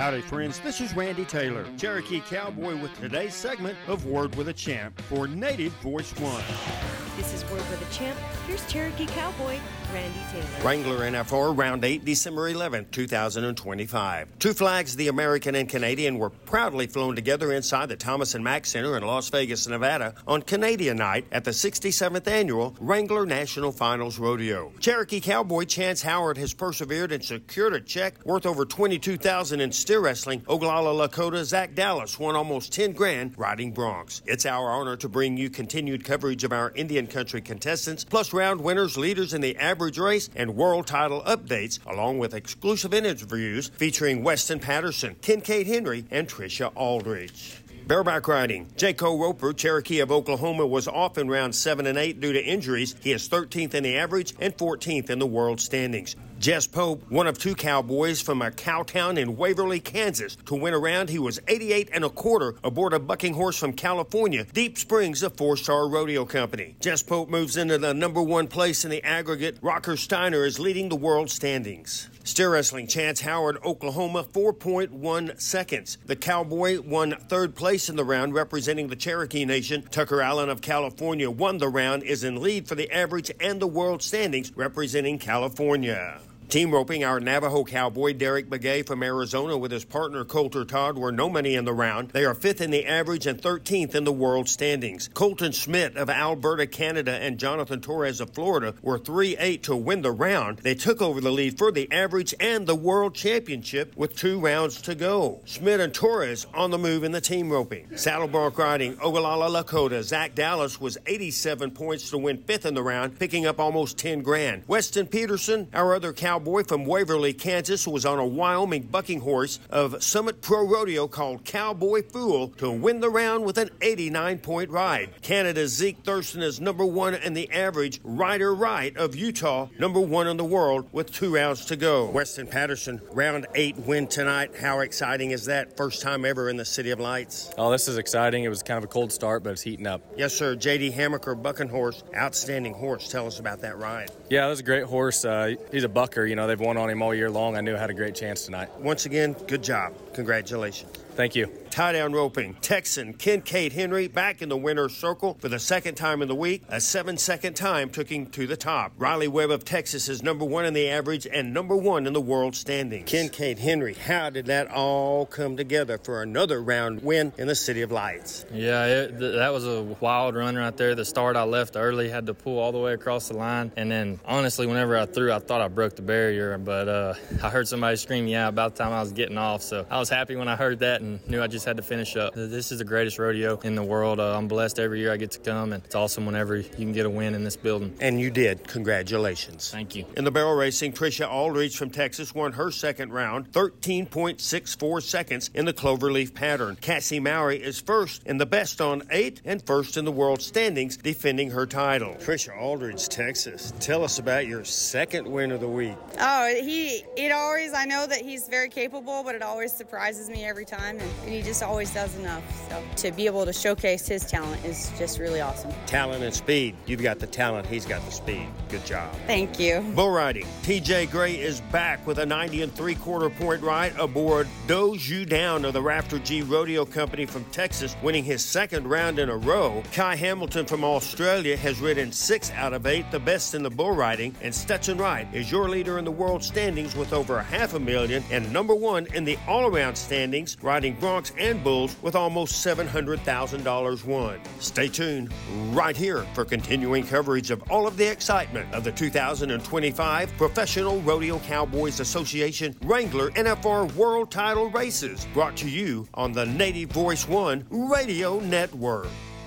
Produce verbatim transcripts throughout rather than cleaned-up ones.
Howdy, friends. This is Randy Taylor, Cherokee Cowboy, with today's segment of Word with a Champ for Native Voice One. This is Word with a Champ. Here's Cherokee Cowboy, Randy Taylor. Wrangler N F R, Round eight, December eleventh, two thousand twenty-five. Two flags, the American and Canadian, were proudly flown together inside the Thomas and Mack Center in Las Vegas, Nevada on Canadian night at the sixty-seventh Annual Wrangler National Finals Rodeo. Cherokee Cowboy Chance Howard has persevered and secured a check worth over twenty-two thousand dollars in steer wrestling. Oglala Lakota Zach Dallas won almost ten grand riding broncs. It's our honor to bring you continued coverage of our Indian country contestants, plus round winners, leaders in the average race, and world title updates, along with exclusive interviews featuring Weston Patterson, Kincaid Henry, and Tricia Aldridge. Bareback riding. Jaco Roper, Cherokee of Oklahoma, was off in round seven and eight due to injuries. He is thirteenth in the average and fourteenth in the world standings. Jess Pope, one of two cowboys from a cow town in Waverly, Kansas. To win a round, he was eighty-eight and a quarter aboard a bucking horse from California, Deep Springs, a four-star rodeo company. Jess Pope moves into the number one place in the aggregate. Rocker Steiner is leading the world standings. Steer wrestling, Chance Howard, Oklahoma, four point one seconds. The cowboy won third place in the round, representing the Cherokee Nation. Tucker Allen of California won the round, is in lead for the average and the world standings, representing California. Team roping, our Navajo cowboy Derek Begay from Arizona with his partner Coulter Todd were no money in the round. They are fifth in the average and thirteenth in the world standings. Colton Schmidt of Alberta, Canada, and Jonathan Torres of Florida were three eight to win the round. They took over the lead for the average and the world championship with two rounds to go. Schmidt and Torres on the move in the team roping. Saddlebronc riding, Oglala Lakota Zach Dallas was eighty-seven points to win fifth in the round, picking up almost ten grand. Weston Peterson, our other cowboy, Boy from Waverly, Kansas, was on a Wyoming bucking horse of Summit Pro Rodeo called Cowboy Fool to win the round with an eighty-nine point ride. Canada's Zeke Thurston is number one in the average. Ryder Wright of Utah, number one in the world with two rounds to go. Weston Patterson, round eight win tonight. How exciting is that? First time ever in the City of Lights. Oh, this is exciting. It was kind of a cold start, but it's heating up. Yes, sir. J D Hammaker, bucking horse, outstanding horse. Tell us about that ride. Yeah, that was a great horse. Uh, he's a bucker. You know, they've won on him all year long. I knew I had a great chance tonight. Once again, good job. Congratulations. Thank you. Tie-down roping. Texan Kincaid Henry back in the winner's circle for the second time in the week. A seven-second time took him to the top. Riley Webb of Texas is number one in the average and number one in the world standings. Kincaid Henry, how did that all come together for another round win in the City of Lights? Yeah, it, th- that was a wild run right there. The start, I left early, had to pull all the way across the line. And then, honestly, whenever I threw, I thought I broke the barrier. But uh, I heard somebody scream, yeah, about the time I was getting off. So I was happy when I heard that and knew I just had to finish up. This is the greatest rodeo in the world. Uh, I'm blessed every year I get to come, and it's awesome whenever you can get a win in this building. And you did. Congratulations. Thank you. In the barrel racing, Tricia Aldridge from Texas won her second round, thirteen point six four seconds in the cloverleaf pattern. Cassie Mowry is first in the best on eight and first in the world standings, defending her title. Tricia Aldridge, Texas, tell us about your second win of the week. Oh, he, it always, I know that he's very capable, but it always surprises me every time, and, and he just always does enough. So to be able to showcase his talent is just really awesome. Talent and speed. You've got the talent, he's got the speed. Good job. Thank you. Bull riding. T J Gray is back with a ninety and three quarter point ride aboard Doze You Down of the Rafter G Rodeo Company from Texas, winning his second round in a row. Kai Hamilton from Australia has ridden six out of eight, the best in the bull riding, and Stetson Wright is your leader in the world standings with over a half a million and number one in the all-around standings, riding broncs and bulls with almost seven hundred thousand dollars won. Stay tuned right here for continuing coverage of all of the excitement of the two thousand twenty-five Professional Rodeo Cowboys Association Wrangler N F R World Title Races, brought to you on the Native Voice One Radio Network.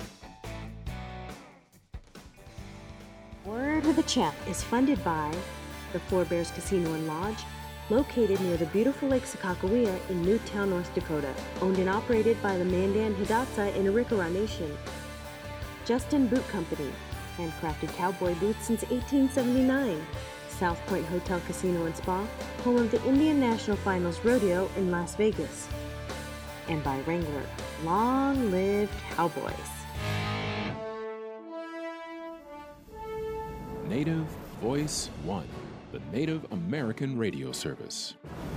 Word with a Champ is funded by the Four Bears Casino and Lodge, located near the beautiful Lake Sakakawea in Newtown, North Dakota. Owned and operated by the Mandan Hidatsa in Arikara Nation. Justin Boot Company, handcrafted cowboy boots since eighteen seventy-nine. South Point Hotel Casino and Spa, home of the Indian National Finals Rodeo in Las Vegas. And by Wrangler, long live cowboys. Native Voice One, the Native American radio service.